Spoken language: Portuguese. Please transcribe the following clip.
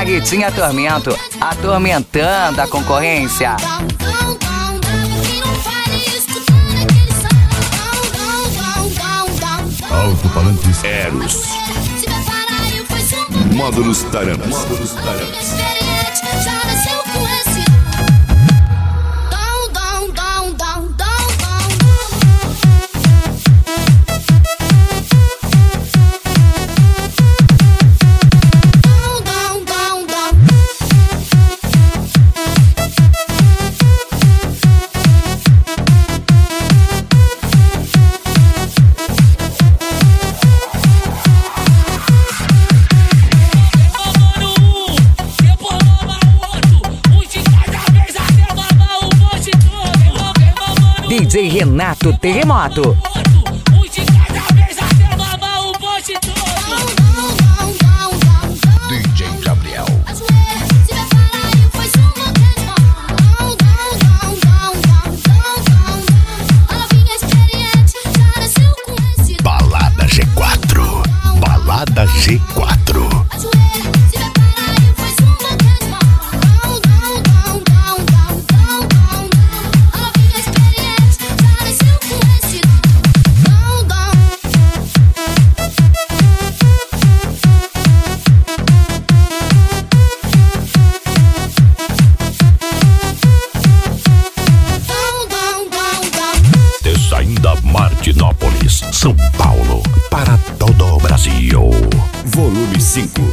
Marretinha Tormento, atormentando a concorrência. Alto-falantes Eros. Módulos Taranas. DJ Renato Terremoto. DJ Gabriel. Balada G4. Balada G4. Ainda Martinópolis, São Paulo, para todo o Brasil. Volume 5.